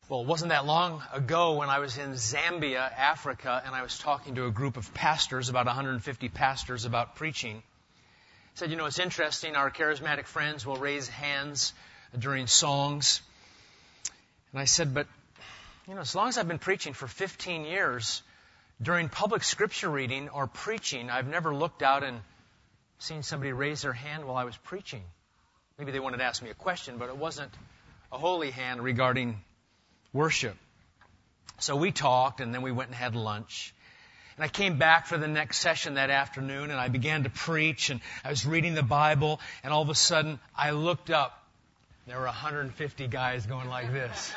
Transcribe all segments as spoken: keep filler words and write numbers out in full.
Well, it wasn't that long ago when I was in Zambia, Africa, and I was talking to a group of pastors, about one hundred fifty pastors, about preaching. I said, you know, it's interesting, our charismatic friends will raise hands during songs. And I said, but, you know, as long as I've been preaching for fifteen years, during public scripture reading or preaching, I've never looked out and seen somebody raise their hand while I was preaching. Maybe they wanted to ask me a question, but it wasn't a holy hand regarding worship. So we talked, and then we went and had lunch. And I came back for the next session that afternoon, and I began to preach, and I was reading the Bible, and all of a sudden, I looked up. There were one hundred fifty guys going like this.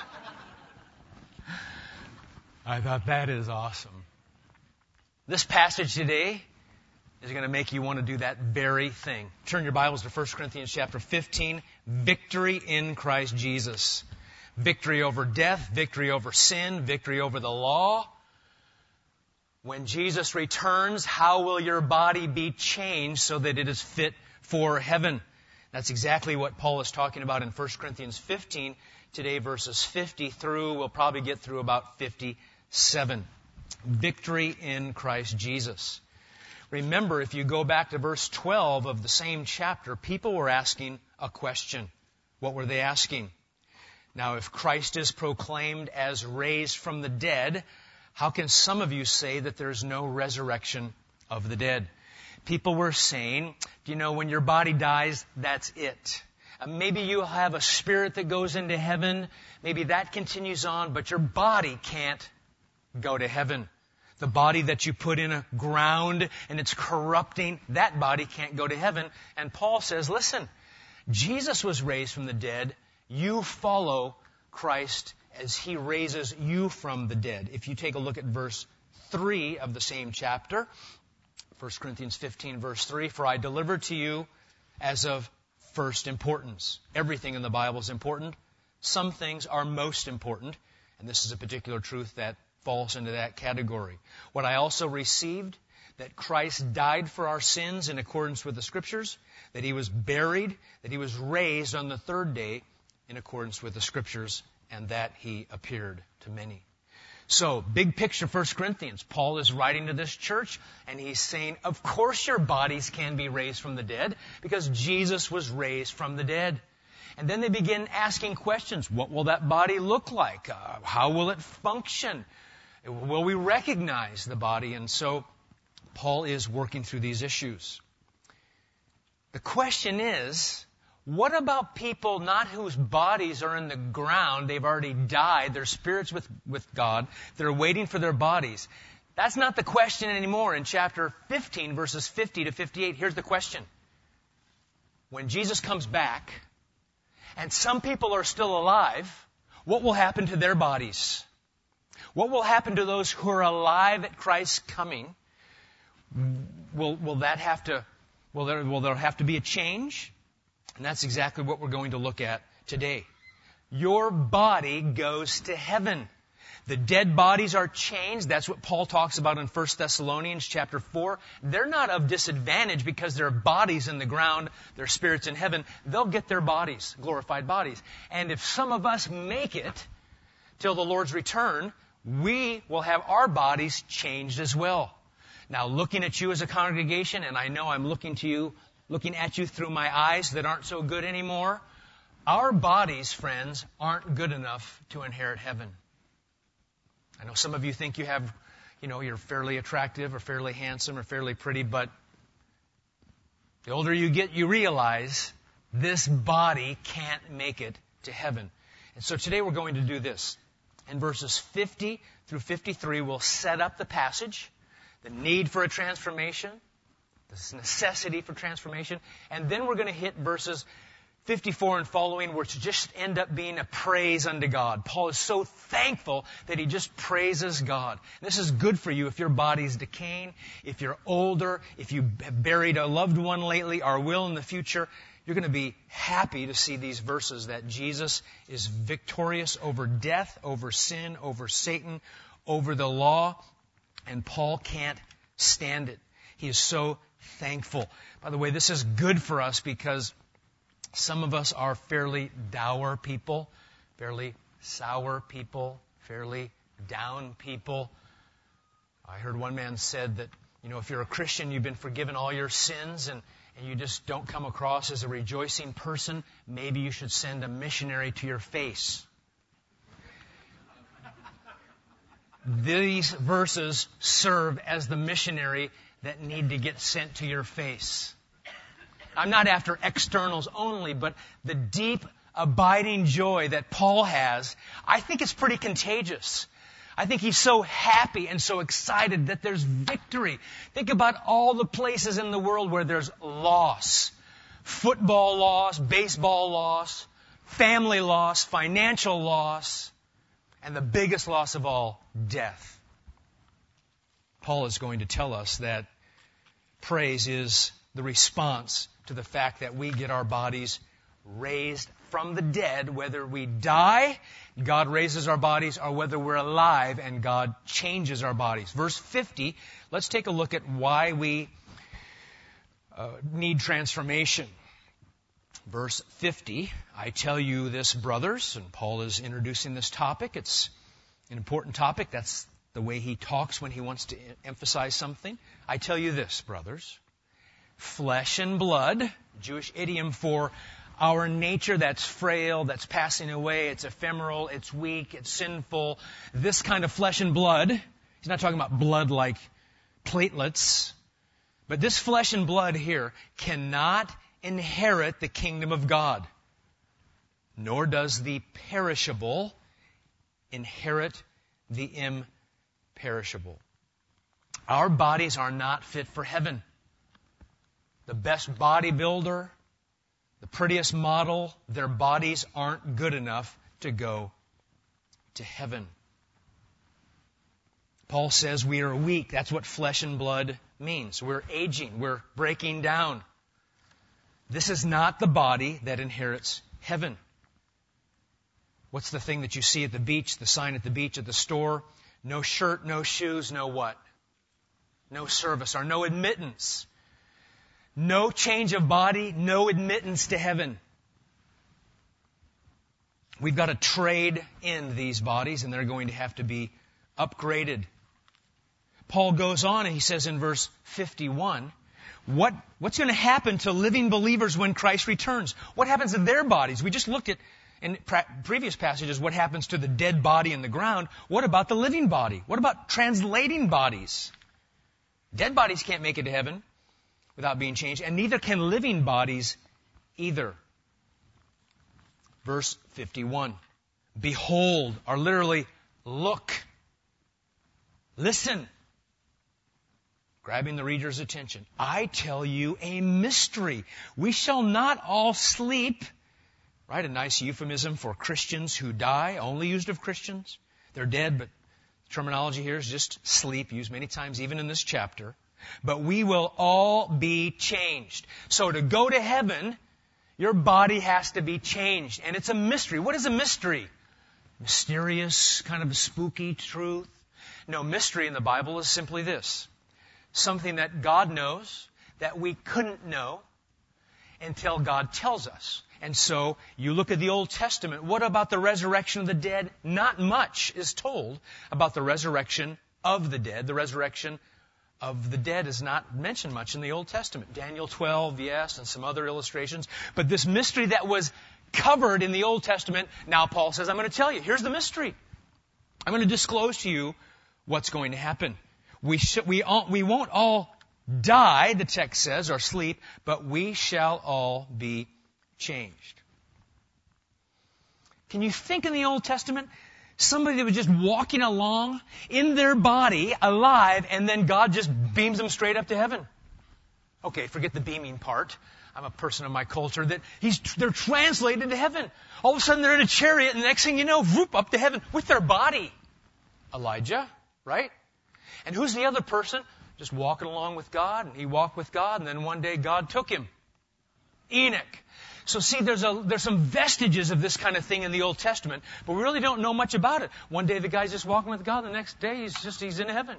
I thought, that is awesome. This passage today is going to make you want to do that very thing. Turn your Bibles to First Corinthians chapter fifteen, victory in Christ Jesus. Victory over death, victory over sin, victory over the law. When Jesus returns, how will your body be changed so that it is fit for heaven? That's exactly what Paul is talking about in First Corinthians fifteen. Today, verses fifty through, we'll probably get through about fifty-seven. Victory in Christ Jesus. Remember, if you go back to verse twelve of the same chapter, people were asking a question. What were they asking? Now, if Christ is proclaimed as raised from the dead, how can some of you say that there's no resurrection of the dead? People were saying, you know, when your body dies, that's it. Uh, maybe you have a spirit that goes into heaven. Maybe that continues on, but your body can't go to heaven. The body that you put in a ground and it's corrupting, that body can't go to heaven. And Paul says, listen, Jesus was raised from the dead. You follow Christ as He raises you from the dead. If you take a look at verse three of the same chapter, First Corinthians fifteen, verse three, for I delivered to you as of first importance. Everything in the Bible is important. Some things are most important, and this is a particular truth that falls into that category. What I also received, that Christ died for our sins in accordance with the Scriptures, that He was buried, that He was raised on the third day in accordance with the Scriptures, and that He appeared to many. So, big picture, First Corinthians. Paul is writing to this church, and he's saying, of course your bodies can be raised from the dead, because Jesus was raised from the dead. And then they begin asking questions. What will that body look like? Uh, how will it function? Will we recognize the body? And so, Paul is working through these issues. The question is, what about people not whose bodies are in the ground, they've already died, their spirits with, with God, they're waiting for their bodies? That's not the question anymore. In chapter fifteen, verses fifty to fifty-eight, here's the question. When Jesus comes back, and some people are still alive, what will happen to their bodies? What will happen to those who are alive at Christ's coming? Will, will that have to, will there, will there have to be a change? And that's exactly what we're going to look at today. Your body goes to heaven. The dead bodies are changed. That's what Paul talks about in First Thessalonians chapter four. They're not of disadvantage because their bodies in the ground, their spirits in heaven. They'll get their bodies, glorified bodies. And if some of us make it till the Lord's return, we will have our bodies changed as well. Now, looking at you as a congregation, and I know I'm looking to you, looking at you through my eyes that aren't so good anymore, our bodies, friends, aren't good enough to inherit heaven. I know some of you think you have, you know, you're fairly attractive or fairly handsome or fairly pretty, but the older you get, you realize this body can't make it to heaven. And so today we're going to do this. In verses fifty through fifty-three, we'll set up the passage, the need for a transformation, this necessity for transformation, and then we're going to hit verses fifty-four and following, which just end up being a praise unto God. Paul is so thankful that he just praises God. This is good for you if your body's decaying, if you're older, if you have buried a loved one lately or will in the future. You're going to be happy to see these verses that Jesus is victorious over death, over sin, over Satan, over the law, and Paul can't stand it. He is so thankful. By the way, this is good for us because some of us are fairly dour people, fairly sour people, fairly down people. I heard one man said that, you know, if you're a Christian, you've been forgiven all your sins and, and you just don't come across as a rejoicing person, maybe you should send a missionary to your face. These verses serve as the missionary that need to get sent to your face. I'm not after externals only, but the deep, abiding joy that Paul has, I think it's pretty contagious. I think he's so happy and so excited that there's victory. Think about all the places in the world where there's loss. Football loss, baseball loss, family loss, financial loss, and the biggest loss of all, death. Paul is going to tell us that praise is the response to the fact that we get our bodies raised from the dead, whether we die, God raises our bodies, or whether we're alive and God changes our bodies. Verse fifty, let's take a look at why we uh, need transformation. Verse fifty, I tell you this, brothers, and Paul is introducing this topic. It's an important topic. That's the way he talks when he wants to emphasize something. I tell you this, brothers, flesh and blood, Jewish idiom for our nature that's frail, that's passing away, it's ephemeral, it's weak, it's sinful. This kind of flesh and blood, he's not talking about blood like platelets, but this flesh and blood here cannot inherit the kingdom of God, nor does the perishable inherit the imperishable. Our bodies are not fit for heaven. The best bodybuilder, the prettiest model, their bodies aren't good enough to go to heaven. Paul says we are weak. That's what flesh and blood means. We're aging. We're breaking down. This is not the body that inherits heaven. What's the thing that you see at the beach, the sign at the beach, at the store? No shirt, no shoes, no what? No service or no admittance. No change of body, no admittance to heaven. We've got to trade in these bodies, and they're going to have to be upgraded. Paul goes on and he says in verse fifty-one, what, what's going to happen to living believers when Christ returns? What happens to their bodies? We just looked at, in previous passages, what happens to the dead body in the ground. What about the living body? What about translating bodies? Dead bodies can't make it to heaven without being changed, and neither can living bodies either. Verse fifty-one. Behold, or literally, look. Listen. Grabbing the reader's attention. I tell you a mystery. We shall not all sleep. Right? A nice euphemism for Christians who die, only used of Christians. They're dead, but the terminology here is just sleep, used many times even in this chapter. But we will all be changed. So to go to heaven, your body has to be changed. And it's a mystery. What is a mystery? Mysterious, kind of a spooky truth? No, mystery in the Bible is simply this. Something that God knows that we couldn't know until God tells us. And so you look at the Old Testament. What about the resurrection of the dead? Not much is told about the resurrection of the dead. The resurrection of the dead is not mentioned much in the Old Testament. Daniel twelve, yes, and some other illustrations. But this mystery that was covered in the Old Testament, now Paul says, I'm going to tell you. Here's the mystery. I'm going to disclose to you what's going to happen. We, sh- we, all, we won't all die, the text says, or sleep, but we shall all be changed. Can you think in the Old Testament? Somebody that was just walking along in their body, alive, and then God just beams them straight up to heaven. Okay, forget the beaming part. I'm a person of my culture that he's, they're translated to heaven. All of a sudden they're in a chariot, and the next thing you know, whoop, up to heaven with their body. Elijah, right? And who's the other person? Just walking along with God, and he walked with God, and then one day God took him. Enoch. So see, there's a, there's some vestiges of this kind of thing in the Old Testament, but we really don't know much about it. One day the guy's just walking with God, the next day he's just, he's in heaven.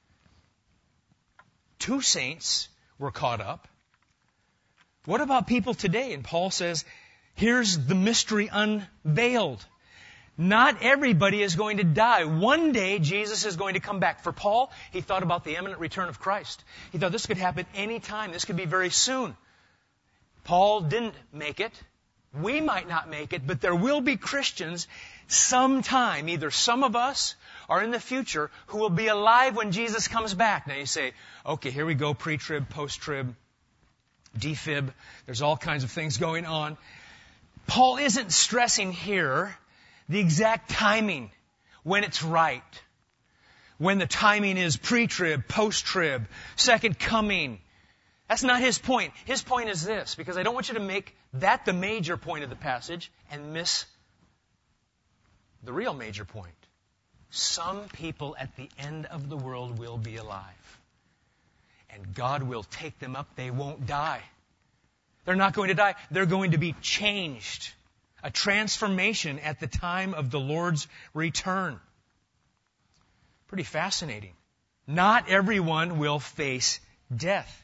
Two saints were caught up. What about people today? And Paul says, here's the mystery unveiled. Not everybody is going to die. One day, Jesus is going to come back. For Paul, he thought about the imminent return of Christ. He thought this could happen any time. This could be very soon. Paul didn't make it. We might not make it, but there will be Christians sometime, either some of us or in the future, who will be alive when Jesus comes back. Now you say, okay, here we go, pre-trib, post-trib, defib. There's all kinds of things going on. Paul isn't stressing here the exact timing, when it's right. When the timing is pre-trib, post-trib, second coming. That's not his point. His point is this, because I don't want you to make that the major point of the passage and miss the real major point. Some people at the end of the world will be alive. And God will take them up. They won't die. They're not going to die. They're going to be changed. A transformation at the time of the Lord's return. Pretty fascinating. Not everyone will face death.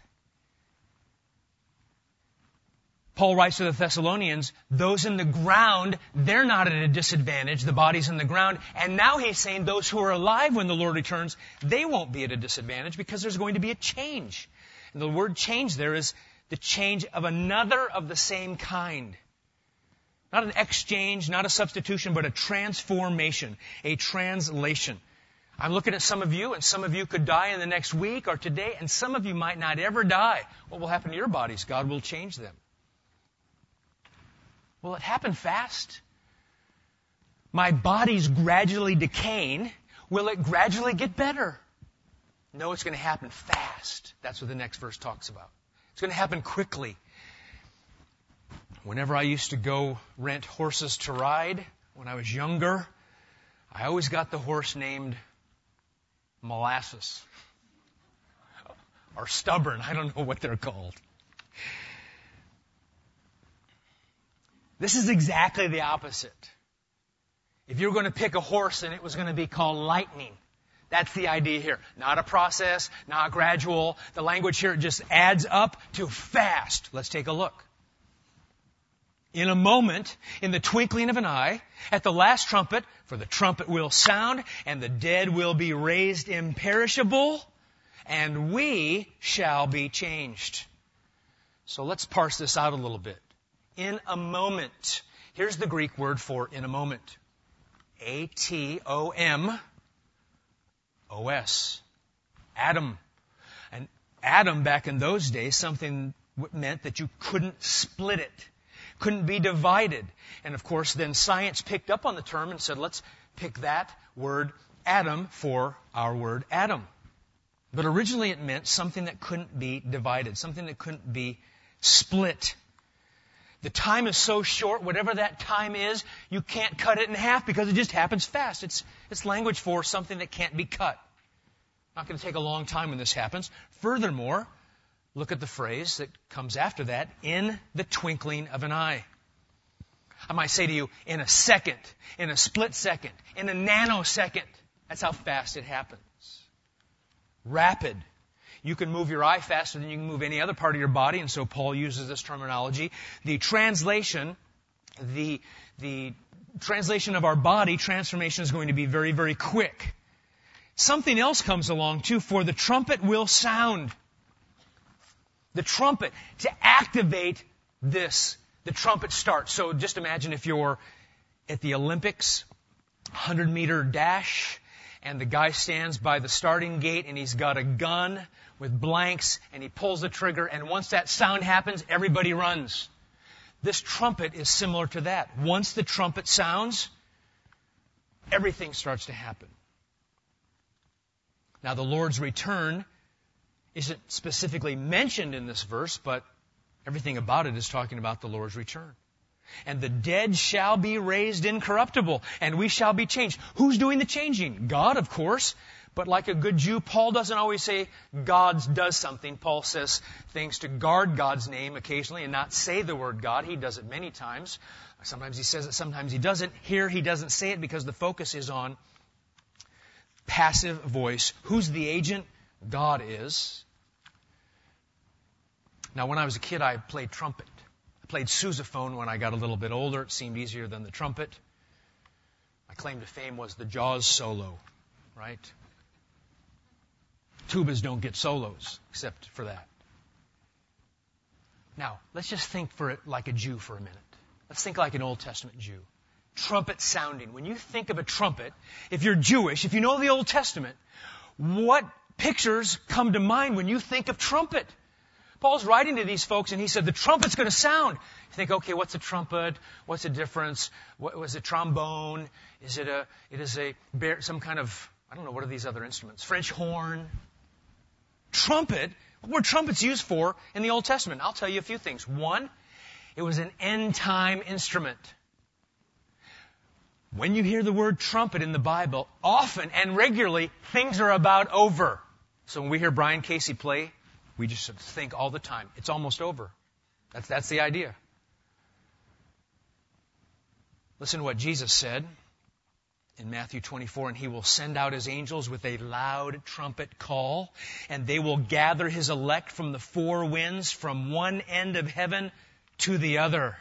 Paul writes to the Thessalonians, those in the ground, they're not at a disadvantage, the body's in the ground. And now he's saying those who are alive when the Lord returns, they won't be at a disadvantage because there's going to be a change. And the word change there is the change of another of the same kind. Not an exchange, not a substitution, but a transformation, a translation. I'm looking at some of you, and some of you could die in the next week or today, and some of you might not ever die. What will happen to your bodies? God will change them. Will it happen fast? My body's gradually decaying. Will it gradually get better? No, it's going to happen fast. That's what the next verse talks about. It's going to happen quickly. Whenever I used to go rent horses to ride when I was younger, I always got the horse named Molasses. Or Stubborn. I don't know what they're called. This is exactly the opposite. If you were going to pick a horse and it was going to be called Lightning, that's the idea here. Not a process, not gradual. The language here just adds up to fast. Let's take a look. In a moment, in the twinkling of an eye, at the last trumpet, for the trumpet will sound, and the dead will be raised imperishable, and we shall be changed. So let's parse this out a little bit. In a moment. Here's the Greek word for in a moment. A T O M O S. Atom. And atom back in those days, something meant that you couldn't split it. Couldn't be divided. And of course, then science picked up on the term and said, let's pick that word atom for our word atom. But originally it meant something that couldn't be divided, something that couldn't be split. The time is so short, whatever that time is, you can't cut it in half because it just happens fast. It's, it's language for something that can't be cut. Not going to take a long time when this happens. Furthermore, look at the phrase that comes after that, in the twinkling of an eye. I might say to you, in a second, in a split second, in a nanosecond. That's how fast it happens. Rapid. You can move your eye faster than you can move any other part of your body, and so Paul uses this terminology. The translation, the, the translation of our body, transformation is going to be very, very quick. Something else comes along too, for the trumpet will sound. The trumpet, to activate this, the trumpet starts. So just imagine if you're at the Olympics, one hundred meter dash, and the guy stands by the starting gate and he's got a gun with blanks and he pulls the trigger, and once that sound happens, everybody runs. This trumpet is similar to that. Once the trumpet sounds, everything starts to happen. Now the Lord's return isn't specifically mentioned in this verse, but everything about it is talking about the Lord's return. And the dead shall be raised incorruptible, and we shall be changed. Who's doing the changing? God, of course. But like a good Jew, Paul doesn't always say God does something. Paul says things to guard God's name occasionally and not say the word God. He does it many times. Sometimes he says it, sometimes he doesn't. Here he doesn't say it because the focus is on passive voice. Who's the agent? God is. Now, when I was a kid, I played trumpet. I played sousaphone when I got a little bit older. It seemed easier than the trumpet. My claim to fame was the Jaws solo, right? Tubas don't get solos except for that. Now, let's just think for it like a Jew for a minute. Let's think like an Old Testament Jew. Trumpet sounding. When you think of a trumpet, if you're Jewish, if you know the Old Testament, what pictures come to mind when you think of trumpet? Paul's writing to these folks and he said, the trumpet's going to sound. You think, okay, what's a trumpet? What's the difference? What was it? Trombone? Is it a, it is a, some kind of, I don't know, what are these other instruments? French horn? Trumpet? What were trumpets used for in the Old Testament? I'll tell you a few things. One, it was an end-time instrument. When you hear the word trumpet in the Bible, often and regularly, things are about over. So when we hear Brian Casey play, we just think all the time, it's almost over. That's, that's the idea. Listen to what Jesus said in Matthew twenty-four, and he will send out his angels with a loud trumpet call, and they will gather his elect from the four winds, from one end of heaven to the other.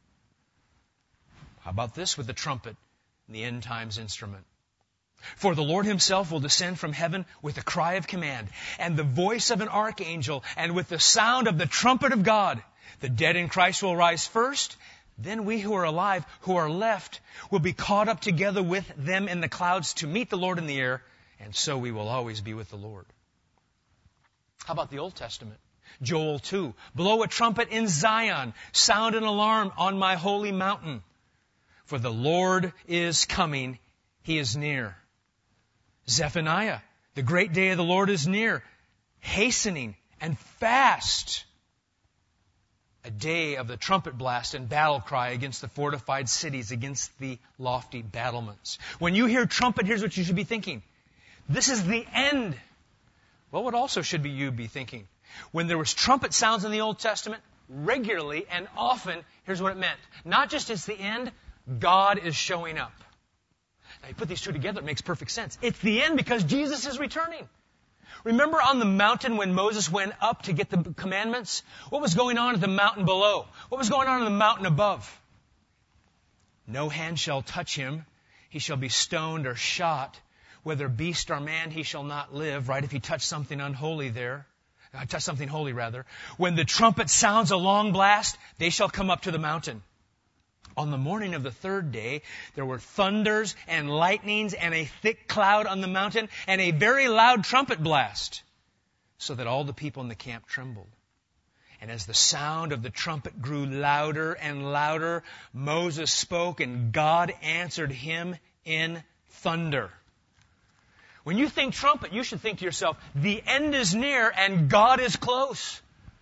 How about this with the trumpet, the end times instrument? For the Lord himself will descend from heaven with a cry of command, and the voice of an archangel, and with the sound of the trumpet of God. The dead in Christ will rise first. Then we who are alive, who are left, will be caught up together with them in the clouds to meet the Lord in the air, and so we will always be with the Lord. How about the Old Testament? Joel two. Blow a trumpet in Zion, sound an alarm on my holy mountain. For the Lord is coming, he is near. Zephaniah, the great day of the Lord is near, hastening and fast. A day of the trumpet blast and battle cry against the fortified cities, against the lofty battlements. When you hear trumpet, here's what you should be thinking. This is the end. Well, what also should be you be thinking? When there was trumpet sounds in the Old Testament, regularly and often, here's what it meant. Not just it's the end, God is showing up. Now you put these two together, it makes perfect sense. It's the end because Jesus is returning. Remember on the mountain when Moses went up to get the commandments? What was going on at the mountain below? What was going on in the mountain above? No hand shall touch him. He shall be stoned or shot. Whether beast or man, he shall not live. Right? If he touched something unholy there. Uh, touch something holy, rather. When the trumpet sounds a long blast, they shall come up to the mountain. On the morning of the third day, there were thunders and lightnings and a thick cloud on the mountain and a very loud trumpet blast, so that all the people in the camp trembled. And as the sound of the trumpet grew louder and louder, Moses spoke and God answered him in thunder. When you think trumpet, you should think to yourself, the end is near and God is close.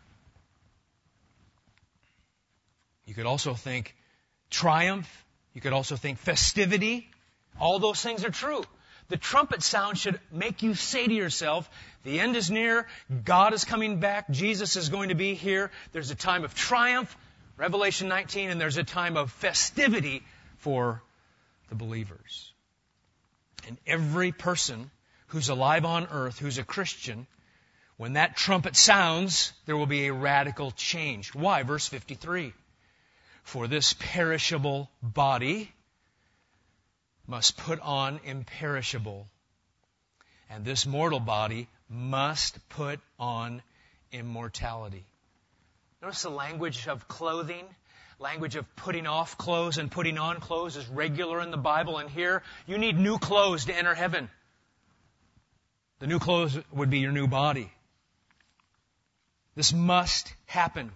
You could also think triumph. You could also think festivity. All those things are true. The trumpet sound should make you say to yourself, the end is near, God is coming back, Jesus is going to be here. There's a time of triumph, Revelation nineteen, and there's a time of festivity for the believers. And every person who's alive on earth, who's a Christian, when that trumpet sounds, there will be a radical change. Why? Verse fifty-three. For this perishable body must put on imperishable, and this mortal body must put on immortality. Notice the language of clothing, language of putting off clothes and putting on clothes is regular in the Bible, and here you need new clothes to enter heaven. The new clothes would be your new body. This must happen.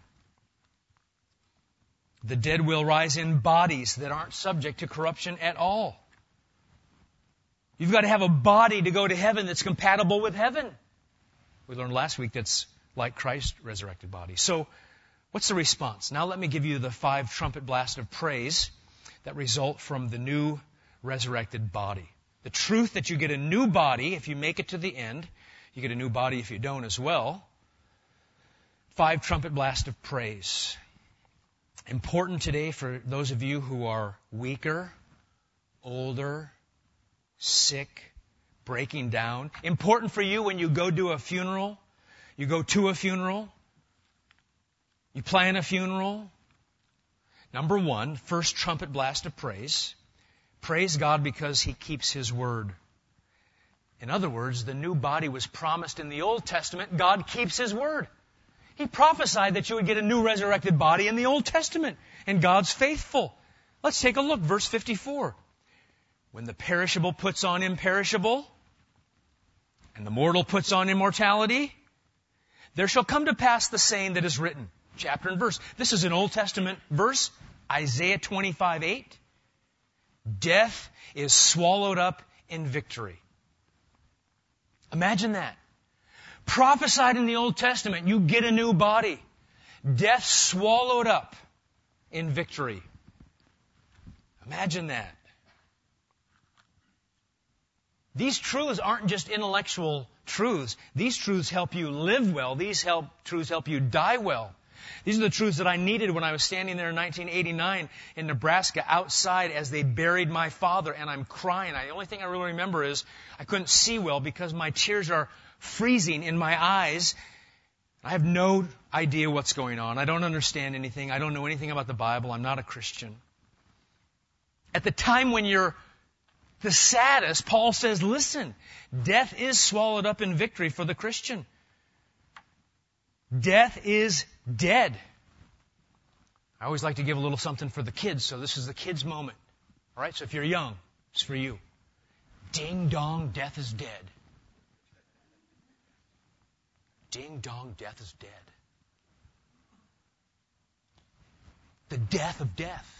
The dead will rise in bodies that aren't subject to corruption at all. You've got to have a body to go to heaven that's compatible with heaven. We learned last week that's like Christ's resurrected body. So, what's the response? Now let me give you the five trumpet blasts of praise that result from the new resurrected body. The truth that you get a new body if you make it to the end. You get a new body if you don't as well. Five trumpet blasts of praise. Important today for those of you who are weaker, older, sick, breaking down. Important for you when you go to a funeral. You go to a funeral. You plan a funeral. Number one, first trumpet blast of praise. Praise God because He keeps His word. In other words, the new body was promised in the Old Testament. God keeps His word. He prophesied that you would get a new resurrected body in the Old Testament, and God's faithful. Let's take a look, verse fifty-four. When the perishable puts on imperishable, and the mortal puts on immortality, there shall come to pass the saying that is written. Chapter and verse. This is an Old Testament verse, Isaiah twenty-five eight. Death is swallowed up in victory. Imagine that. Prophesied in the Old Testament, you get a new body. Death swallowed up in victory. Imagine that. These truths aren't just intellectual truths. These truths help you live well. These help, truths help you die well. These are the truths that I needed when I was standing there in nineteen eighty-nine in Nebraska outside as they buried my father, and I'm crying. I, the only thing I really remember is I couldn't see well because my tears are freezing in my eyes. I have no idea what's going on. I don't understand anything. I don't know anything about the Bible. I'm not a Christian. At the time when you're the saddest, Paul says, listen, death is swallowed up in victory for the Christian. Death is dead. I always like to give a little something for the kids, so this is the kids' moment. All right, so if you're young, it's for you. Ding dong, death is dead. Ding dong, death is dead. The death of death.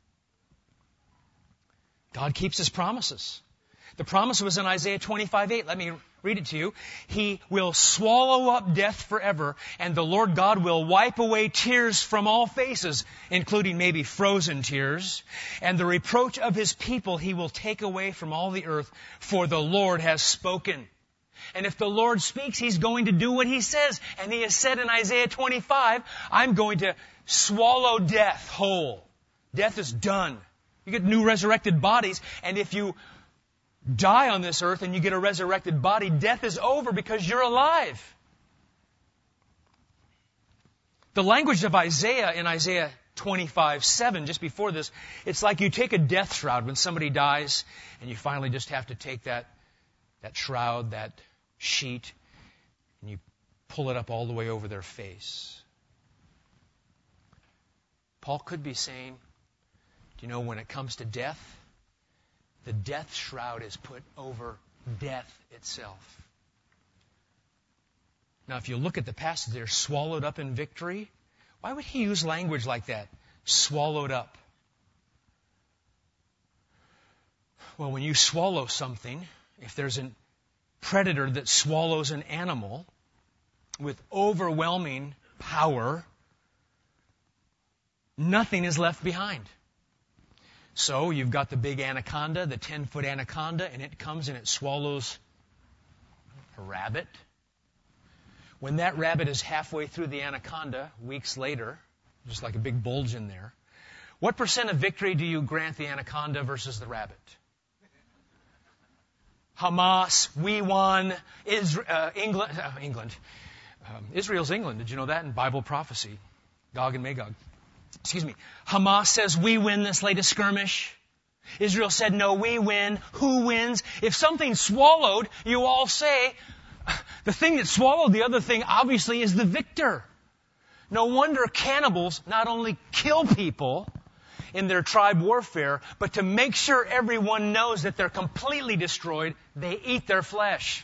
God keeps His promises. The promise was in Isaiah twenty-five eight. Let me read it to you. He will swallow up death forever, and the Lord God will wipe away tears from all faces, including maybe frozen tears. And the reproach of His people He will take away from all the earth, for the Lord has spoken. And if the Lord speaks, He's going to do what He says. And He has said in Isaiah twenty-five, I'm going to swallow death whole. Death is done. You get new resurrected bodies, and if you die on this earth and you get a resurrected body, death is over because you're alive. The language of Isaiah in Isaiah twenty-five seven, just before this, it's like you take a death shroud when somebody dies, and you finally just have to take that, that shroud, that sheet, and you pull it up all the way over their face. Paul could be saying, do you know, when it comes to death, the death shroud is put over death itself. Now, if you look at the passage, they're swallowed up in victory. Why would he use language like that? Swallowed up. Well, when you swallow something, if there's a predator that swallows an animal with overwhelming power, nothing is left behind. So you've got the big anaconda, the ten-foot anaconda, and it comes and it swallows a rabbit. When that rabbit is halfway through the anaconda, weeks later, just like a big bulge in there, what percent of victory do you grant the anaconda versus the rabbit? Hamas, we won, Isra- uh, England, uh, England. Um, Israel's England. Did you know that in Bible prophecy? Gog and Magog. Excuse me. Hamas says we win this latest skirmish. Israel said, no, we win. Who wins? If something's swallowed, you all say, the thing that swallowed the other thing obviously is the victor. No wonder cannibals not only kill people in their tribe warfare, but to make sure everyone knows that they're completely destroyed, they eat their flesh.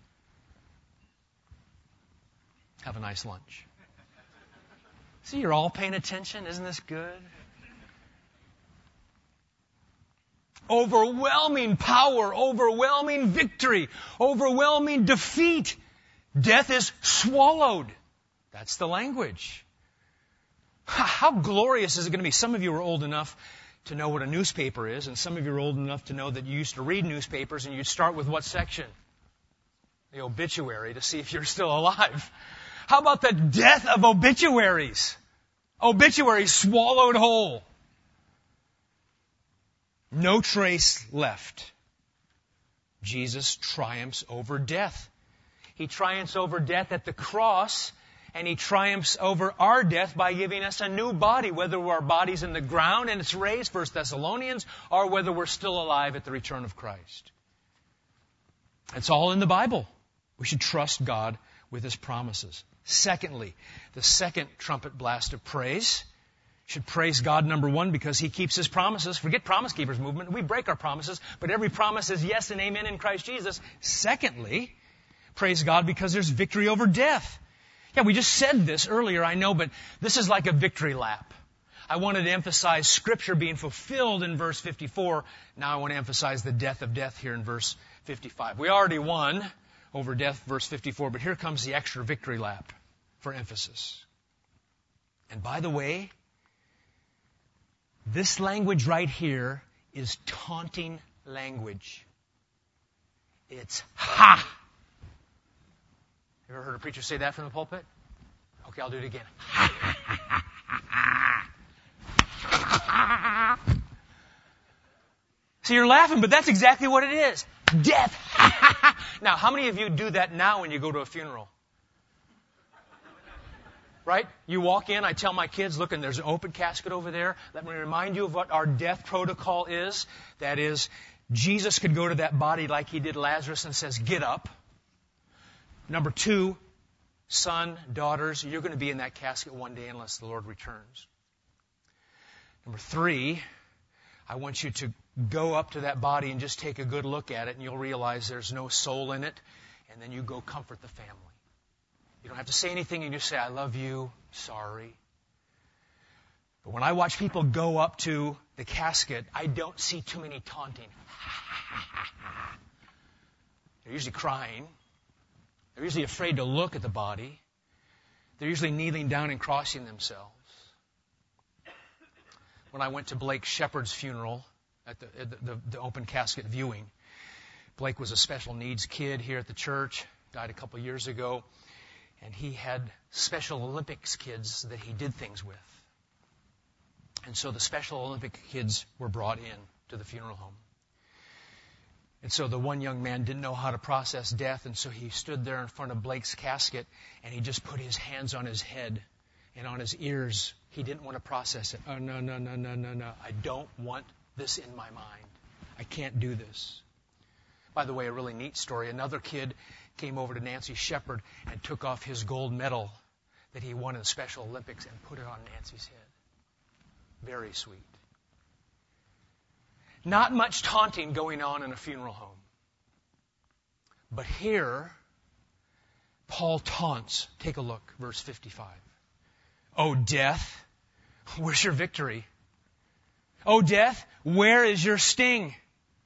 Have a nice lunch. See, you're all paying attention. Isn't this good? Overwhelming power, overwhelming victory, overwhelming defeat. Death is swallowed. That's the language. How glorious is it going to be? Some of you are old enough to know what a newspaper is, and some of you are old enough to know that you used to read newspapers, and you'd start with what section? The obituary, to see if you're still alive. How about the death of obituaries? Obituaries swallowed whole. No trace left. Jesus triumphs over death. He triumphs over death at the cross, And He triumphs over our death by giving us a new body, whether our body's in the ground and it's raised, First Thessalonians, or whether we're still alive at the return of Christ. It's all in the Bible. We should trust God with His promises. Secondly, the second trumpet blast of praise. Should praise God, number one, because He keeps His promises. Forget Promise Keepers movement. We break our promises, but every promise is yes and amen in Christ Jesus. Secondly, praise God because there's victory over death. Yeah, we just said this earlier, I know, but this is like a victory lap. I wanted to emphasize Scripture being fulfilled in verse fifty-four. Now I want to emphasize the death of death here in verse fifty-five. We already won over death, verse fifty-four, but here comes the extra victory lap for emphasis. And by the way, this language right here is taunting language. It's ha! You ever heard a preacher say that from the pulpit? Okay, I'll do it again. So you're laughing, but that's exactly what it is. Death. Now, how many of you do that now when you go to a funeral? Right? You walk in, I tell my kids, look, and there's an open casket over there. Let me remind you of what our death protocol is. That is, Jesus could go to that body like He did Lazarus and says, get up. Number two, son, daughters, you're going to be in that casket one day unless the Lord returns. Number three, I want you to go up to that body and just take a good look at it, and you'll realize there's no soul in it, and then you go comfort the family. You don't have to say anything, you just say, I love you, sorry. But when I watch people go up to the casket, I don't see too many taunting. They're usually crying. They're usually afraid to look at the body. They're usually kneeling down and crossing themselves. When I went to Blake Shepard's funeral at the, at the, the, the open casket viewing, Blake was a special needs kid here at the church, died a couple years ago, and he had Special Olympics kids that he did things with. And so the Special Olympic kids were brought in to the funeral home. And so the one young man didn't know how to process death, and so he stood there in front of Blake's casket, and he just put his hands on his head and on his ears. He didn't want to process it. Oh, no, no, no, no, no, no. I don't want this in my mind. I can't do this. By the way, a really neat story. Another kid came over to Nancy Shepard and took off his gold medal that he won in the Special Olympics and put it on Nancy's head. Very sweet. Not much taunting going on in a funeral home. But here, Paul taunts. Take a look, verse fifty-five. O death, where's your victory? O death, where is your sting?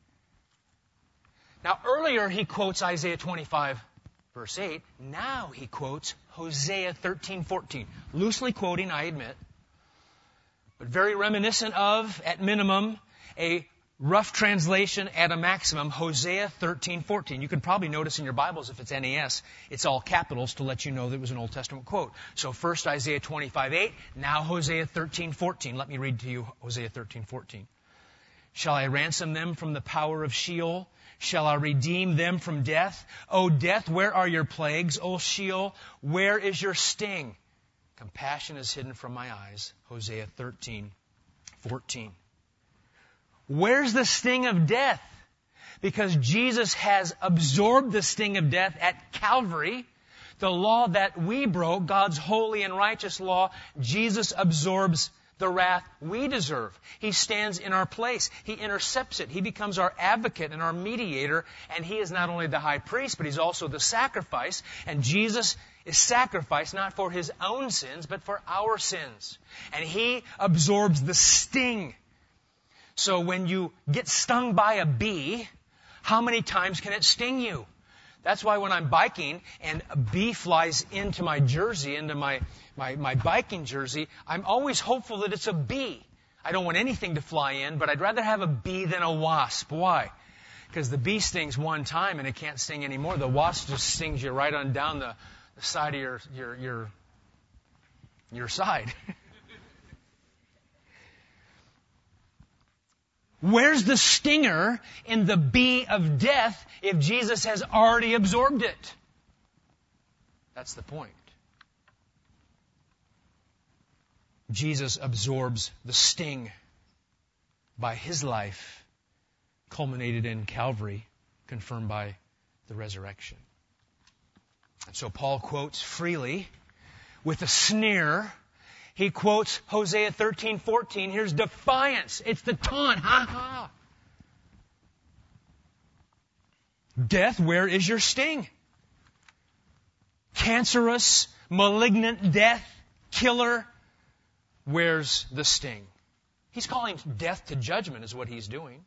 Now, earlier he quotes Isaiah twenty-five, verse eight. Now he quotes Hosea thirteen fourteen. Loosely quoting, I admit, but very reminiscent of, at minimum, a rough translation at a maximum, Hosea thirteen fourteen. You can probably notice in your Bibles, if it's N A S, it's all capitals to let you know that it was an Old Testament quote. So first Isaiah twenty-five eight, now Hosea thirteen fourteen. Let me read to you Hosea thirteen fourteen. Shall I ransom them from the power of Sheol? Shall I redeem them from death? O death, where are your plagues? O Sheol, where is your sting? Compassion is hidden from my eyes. Hosea thirteen fourteen. Where's the sting of death? Because Jesus has absorbed the sting of death at Calvary. The law that we broke, God's holy and righteous law, Jesus absorbs the wrath we deserve. He stands in our place. He intercepts it. He becomes our advocate and our mediator. And He is not only the high priest, but He's also the sacrifice. And Jesus is sacrificed not for His own sins, but for our sins. And He absorbs the sting. So when you get stung by a bee, how many times can it sting you? That's why when I'm biking and a bee flies into my jersey, into my, my, my biking jersey, I'm always hopeful that it's a bee. I don't want anything to fly in, but I'd rather have a bee than a wasp. Why? Because the bee stings one time and it can't sting anymore. The wasp just stings you right on down the, the side of your, your, your, your side. Where's the stinger in the bee of death if Jesus has already absorbed it? That's the point. Jesus absorbs the sting by His life, culminated in Calvary, confirmed by the resurrection. And so Paul quotes freely, with a sneer. He quotes Hosea thirteen fourteen. Here's defiance. It's the taunt. Ha ha. Death, where is your sting? Cancerous, malignant death, killer, where's the sting? He's calling death to judgment is what he's doing.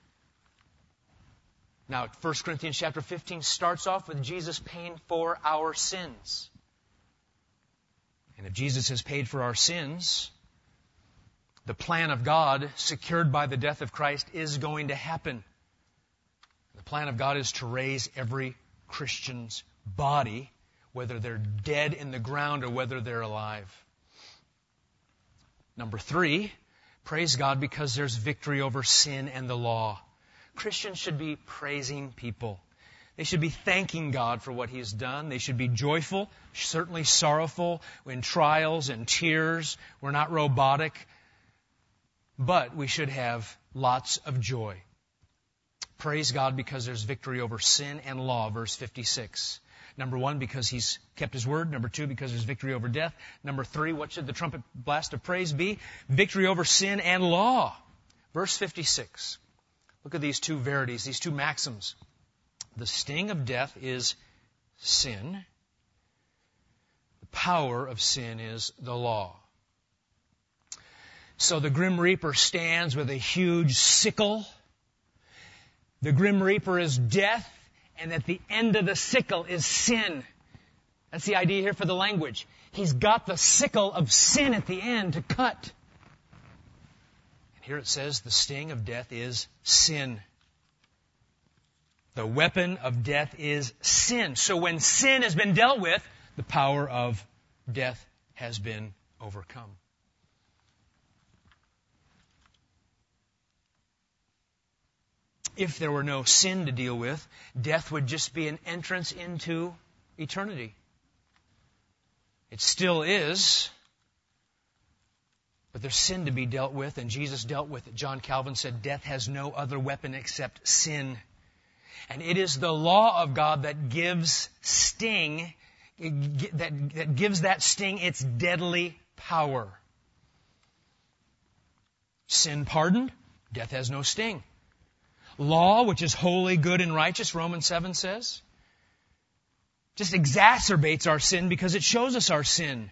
Now, First Corinthians chapter fifteen starts off with Jesus paying for our sins. And if Jesus has paid for our sins, the plan of God, secured by the death of Christ, is going to happen. The plan of God is to raise every Christian's body, whether they're dead in the ground or whether they're alive. Number three, praise God because there's victory over sin and the law. Christians should be praising people. They should be thanking God for what He has done. They should be joyful, certainly sorrowful in trials and tears. We're not robotic. But we should have lots of joy. Praise God because there's victory over sin and law, verse fifty-six. Number one, because He's kept His word. Number two, because there's victory over death. Number three, what should the trumpet blast of praise be? Victory over sin and law. Verse fifty-six. Look at these two verities, these two maxims. The sting of death is sin. The power of sin is the law. So the Grim Reaper stands with a huge sickle. The Grim Reaper is death, and at the end of the sickle is sin. That's the idea here for the language. He's got the sickle of sin at the end to cut. And here it says the sting of death is sin. The weapon of death is sin. So when sin has been dealt with, the power of death has been overcome. If there were no sin to deal with, death would just be an entrance into eternity. It still is, but there's sin to be dealt with, and Jesus dealt with it. John Calvin said, death has no other weapon except sin. And it is the law of God that gives sting, that, that gives that sting its deadly power. Sin pardoned, death has no sting. Law, which is holy, good, and righteous, Romans seven says, just exacerbates our sin because it shows us our sin.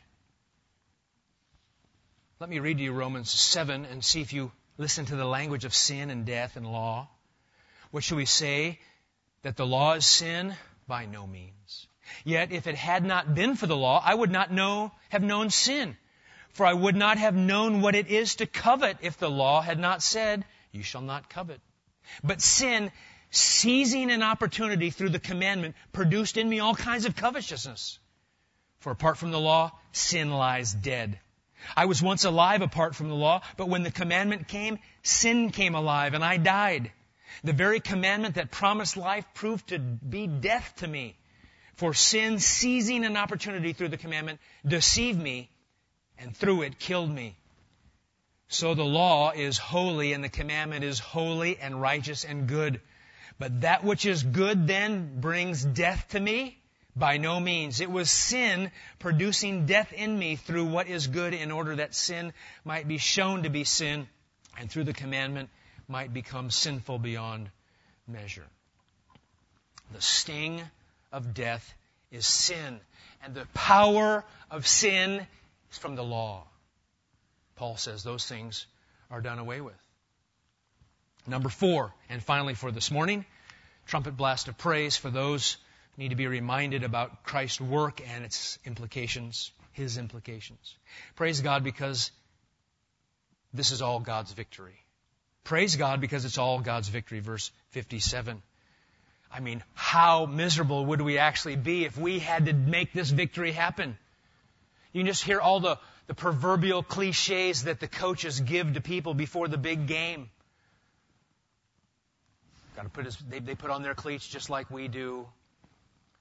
Let me read to you Romans seven and see if you listen to the language of sin and death and law. What should we say? That the law is sin? By no means. Yet if it had not been for the law, I would not know, have known sin. For I would not have known what it is to covet if the law had not said, you shall not covet. But sin, seizing an opportunity through the commandment, produced in me all kinds of covetousness. For apart from the law, sin lies dead. I was once alive apart from the law, but when the commandment came, sin came alive and I died. The very commandment that promised life proved to be death to me. For sin, seizing an opportunity through the commandment, deceived me and through it killed me. So the law is holy and the commandment is holy and righteous and good. But that which is good then brings death to me? By no means. It was sin producing death in me through what is good in order that sin might be shown to be sin and through the commandment might become sinful beyond measure. The sting of death is sin, and the power of sin is from the law. Paul says those things are done away with. Number four, and finally for this morning, trumpet blast of praise for those who need to be reminded about Christ's work and its implications, His implications. Praise God because this is all God's victory. Praise God because it's all God's victory. Verse fifty-seven. I mean, how miserable would we actually be if we had to make this victory happen? You can just hear all the, the proverbial cliches that the coaches give to people before the big game. Got to put his, they, they put on their cleats just like we do.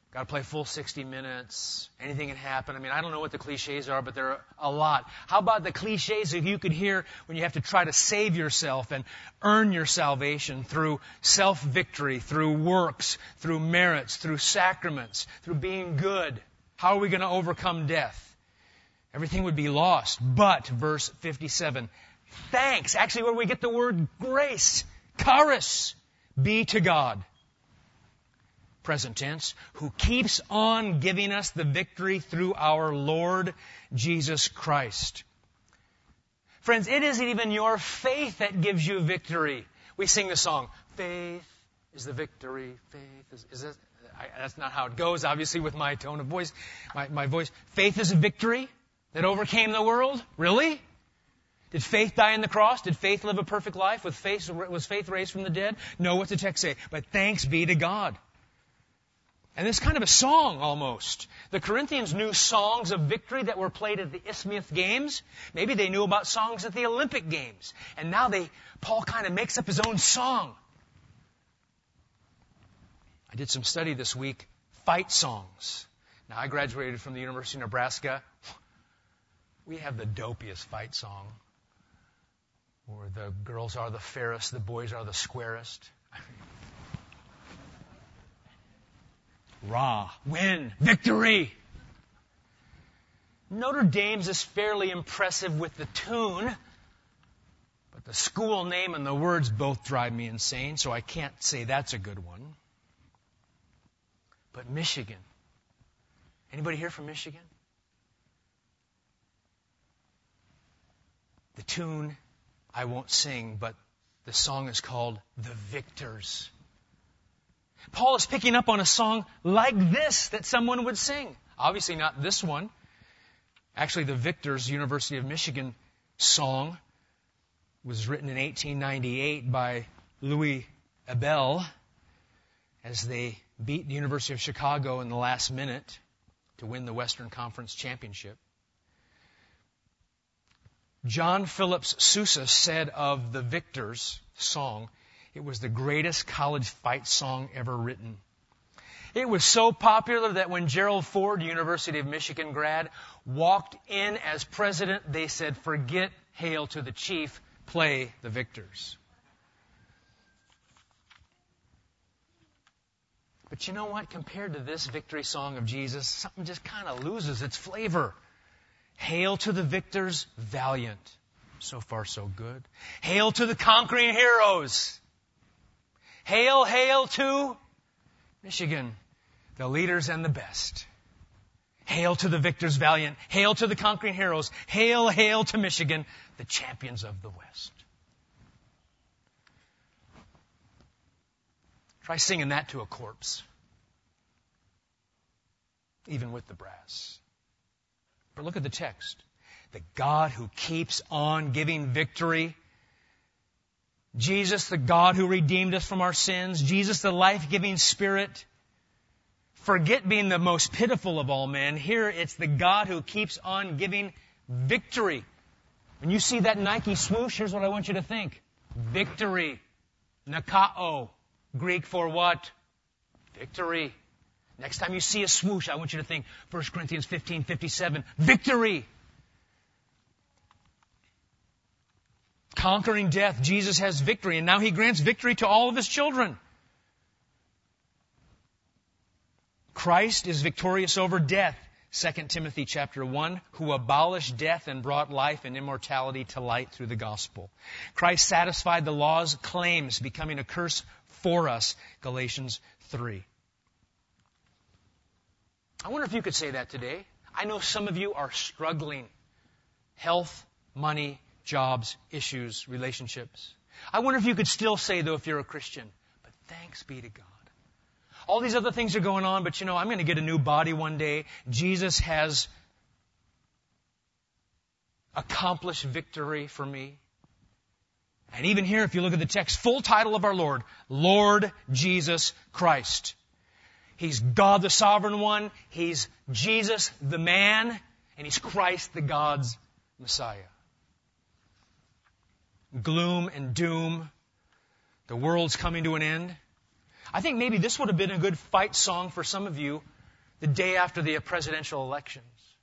Got to play full sixty minutes. Anything can happen. I mean, I don't know what the cliches are, but there are a lot. How about the cliches if you could hear when you have to try to save yourself and earn your salvation through self-victory, through works, through merits, through sacraments, through being good? How are we going to overcome death? Everything would be lost. But, verse fifty-seven, thanks, actually where we get the word grace, charis, be to God. Present tense, who keeps on giving us the victory through our Lord Jesus Christ. Friends, it isn't even your faith that gives you victory. We sing the song, faith is the victory, faith is, is it? I, that's not how it goes, obviously, with my tone of voice, my, my voice. Faith is a victory that overcame the world? Really? Did faith die on the cross? Did faith live a perfect life? Was faith, was faith raised from the dead? No, what's the text say? But thanks be to God. And it's kind of a song almost. The Corinthians knew songs of victory that were played at the Isthmian Games. Maybe they knew about songs at the Olympic Games. And now they, Paul kind of makes up his own song. I did some study this week, fight songs. Now I graduated from the University of Nebraska. We have the dopiest fight song, where the girls are the fairest, the boys are the squarest. Rah, win, victory. Notre Dame's is fairly impressive with the tune, but the school name and the words both drive me insane, so I can't say that's a good one. But Michigan. Anybody here from Michigan? The tune I won't sing, but the song is called The Victors. Paul is picking up on a song like this that someone would sing. Obviously not this one. Actually, the Victors, University of Michigan song was written in eighteen ninety-eight by Louis Abel as they beat the University of Chicago in the last minute to win the Western Conference Championship. John Phillips Sousa said of the Victors song, it was the greatest college fight song ever written. It was so popular that when Gerald Ford, University of Michigan grad, walked in as president, they said, forget Hail to the Chief, play the Victors. But you know what? Compared to this victory song of Jesus, something just kind of loses its flavor. Hail to the victors, valiant. So far, so good. Hail to the conquering heroes. Hail, hail to Michigan, the leaders and the best. Hail to the victors, valiant. Hail to the conquering heroes. Hail, hail to Michigan, the champions of the West. Try singing that to a corpse, even with the brass. But look at the text. The God who keeps on giving victory. Jesus, the God who redeemed us from our sins. Jesus, the life-giving Spirit. Forget being the most pitiful of all men. Here it's the God who keeps on giving victory. When you see that Nike swoosh, here's what I want you to think. Victory. Nikao. Greek for what? Victory. Next time you see a swoosh, I want you to think First Corinthians fifteen fifty-seven. Victory. Conquering death. Jesus has victory, and now He grants victory to all of His children. Christ is victorious over death. Second Timothy chapter one, who abolished death and brought life and immortality to light through the gospel. Christ satisfied the law's claims, becoming a curse for us. Galatians three. I wonder if you could say that today. I know some of you are struggling. Health, money, jobs, issues, relationships. I wonder if you could still say, though, if you're a Christian, but thanks be to God. All these other things are going on, but you know, I'm going to get a new body one day. Jesus has accomplished victory for me. And even here, if you look at the text, full title of our Lord, Lord Jesus Christ. He's God the Sovereign One, He's Jesus the man, and He's Christ the God's Messiah. Gloom and doom, the world's coming to an end. I think maybe this would have been a good fight song for some of you the day after the presidential elections.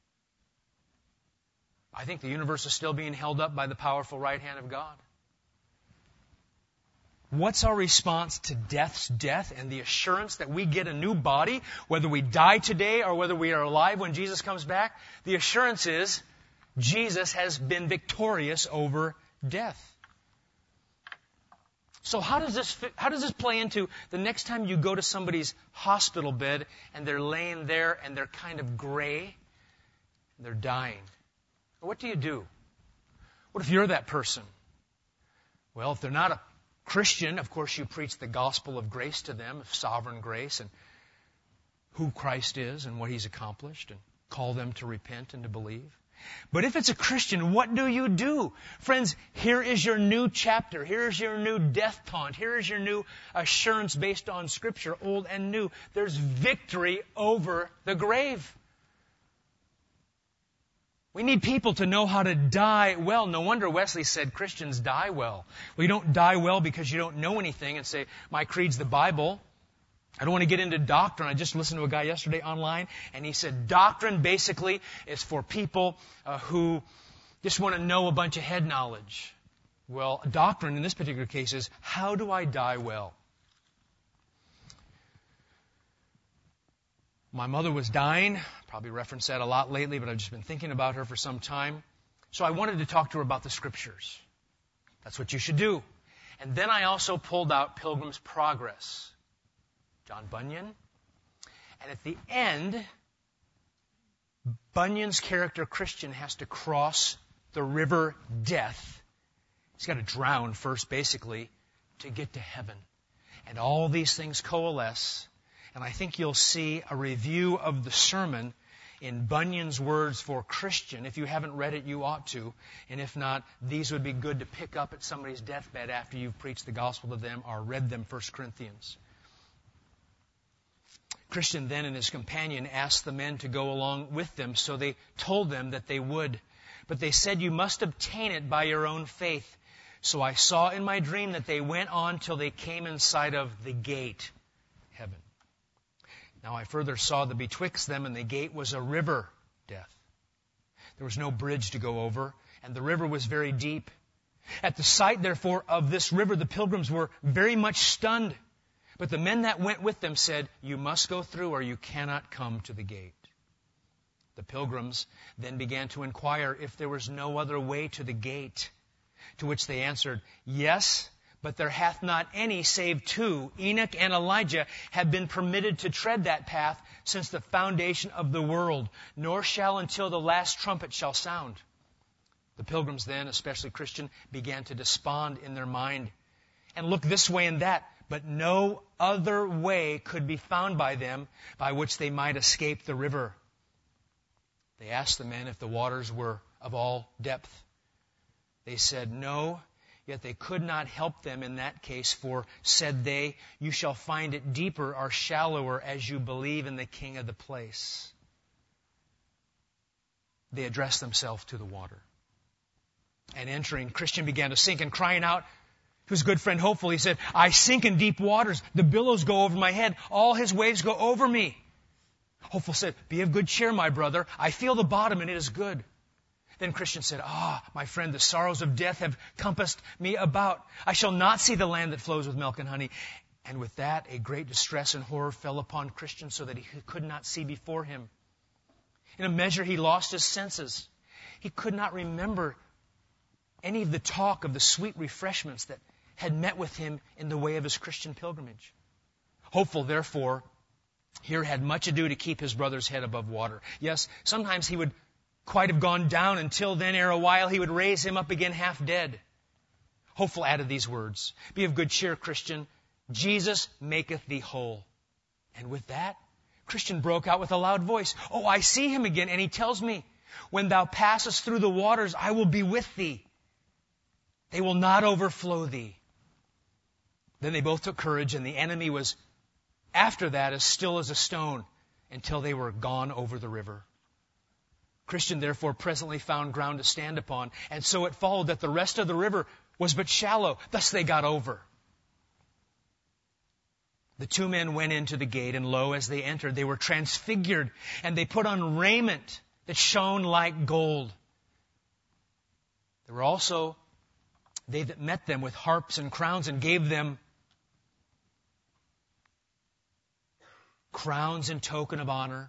I think the universe is still being held up by the powerful right hand of God. What's our response to death's death and the assurance that we get a new body, whether we die today or whether we are alive when Jesus comes back? The assurance is Jesus has been victorious over death. So how does this fit, how does this play into the next time you go to somebody's hospital bed and they're laying there and they're kind of gray, they're dying? What do you do? What if you're that person? Well, if they're not a Christian, of course, you preach the gospel of grace to them, of sovereign grace, and who Christ is and what He's accomplished, and call them to repent and to believe. But if it's a Christian, what do you do? Friends, here is your new chapter. Here is your new death taunt. Here is your new assurance based on Scripture, old and new. There's victory over the grave. We need people to know how to die well. No wonder Wesley said Christians die well. Well, you don't die well because you don't know anything and say, my creed's the Bible. I don't want to get into doctrine. I just listened to a guy yesterday online, and he said doctrine basically is for people uh, who just want to know a bunch of head knowledge. Well, doctrine in this particular case is, how do I die well? My mother was dying. Probably referenced that a lot lately, but I've just been thinking about her for some time. So I wanted to talk to her about the Scriptures. That's what you should do. And then I also pulled out Pilgrim's Progress, John Bunyan. And at the end, Bunyan's character Christian has to cross the river death. He's got to drown first, basically, to get to heaven. And all these things coalesce. And I think you'll see a review of the sermon in Bunyan's words for Christian. If you haven't read it, you ought to. And if not, these would be good to pick up at somebody's deathbed after you've preached the gospel to them or read them First Corinthians. Christian then and his companion asked the men to go along with them, so they told them that they would. But they said, you must obtain it by your own faith. So I saw in my dream that they went on till they came in sight of the gate, heaven. Now I further saw that betwixt them and the gate was a river, death. There was no bridge to go over, and the river was very deep. At the sight, therefore, of this river, the pilgrims were very much stunned. But the men that went with them said, you must go through or you cannot come to the gate. The pilgrims then began to inquire if there was no other way to the gate. To which they answered, yes, but there hath not any save two, Enoch and Elijah, have been permitted to tread that path since the foundation of the world, nor shall until the last trumpet shall sound. The pilgrims then, especially Christian, began to despond in their mind and look this way and that, but no other way could be found by them by which they might escape the river. They asked the men if the waters were of all depth. They said, no, yet they could not help them in that case, for, said they, you shall find it deeper or shallower as you believe in the king of the place. They addressed themselves to the water. And entering, Christian began to sink and crying out to his good friend Hopeful, he said, I sink in deep waters. The billows go over my head. All his waves go over me. Hopeful said, be of good cheer, my brother. I feel the bottom and it is good. Then Christian said, ah, my friend, the sorrows of death have compassed me about. I shall not see the land that flows with milk and honey. And with that, a great distress and horror fell upon Christian so that he could not see before him. In a measure, he lost his senses. He could not remember any of the talk of the sweet refreshments that had met with him in the way of his Christian pilgrimage. Hopeful, therefore, here had much ado to keep his brother's head above water. Yes, sometimes he would quite have gone down until then, ere a while he would raise him up again half dead. Hopeful added these words, be of good cheer, Christian. Jesus maketh thee whole. And with that, Christian broke out with a loud voice, oh, I see him again, and he tells me, when thou passest through the waters, I will be with thee. They will not overflow thee. Then they both took courage, and the enemy was, after that, as still as a stone, until they were gone over the river. Christian, therefore, presently found ground to stand upon, and so it followed that the rest of the river was but shallow. Thus they got over. The two men went into the gate, and lo, as they entered, they were transfigured, and they put on raiment that shone like gold. There were also they that met them with harps and crowns, and gave them crowns in token of honor.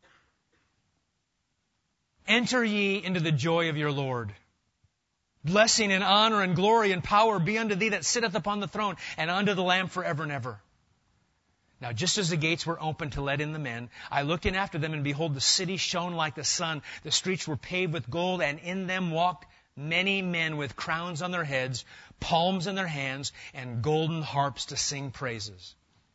Enter ye into the joy of your Lord. Blessing and honor and glory and power be unto thee that sitteth upon the throne, and unto the Lamb forever and ever. Now, just as the gates were opened to let in the men, I looked in after them, and behold, the city shone like the sun. The streets were paved with gold, and in them walked many men with crowns on their heads, palms in their hands, and golden harps to sing praises.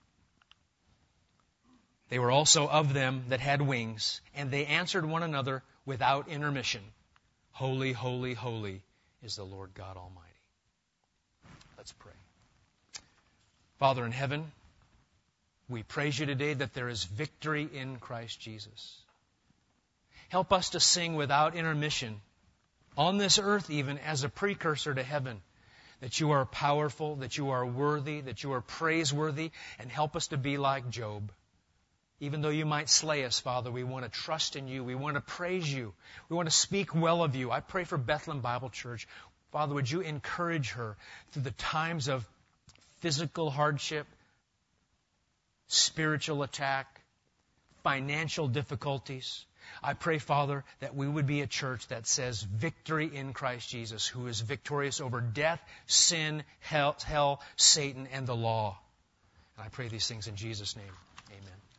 They were also of them that had wings, and they answered one another without intermission, Holy, holy, holy is the Lord God Almighty. Let's pray. Father in heaven, we praise you today that there is victory in Christ Jesus. Help us to sing without intermission, on this earth even, as a precursor to heaven, that you are powerful, that you are worthy, that you are praiseworthy, and help us to be like Job. Even though you might slay us, Father, we want to trust in you. We want to praise you. We want to speak well of you. I pray for Bethlehem Bible Church. Father, would you encourage her through the times of physical hardship, spiritual attack, financial difficulties. I pray, Father, that we would be a church that says victory in Christ Jesus, who is victorious over death, sin, hell, hell, Satan, and the law. And I pray these things in Jesus' name. Amen.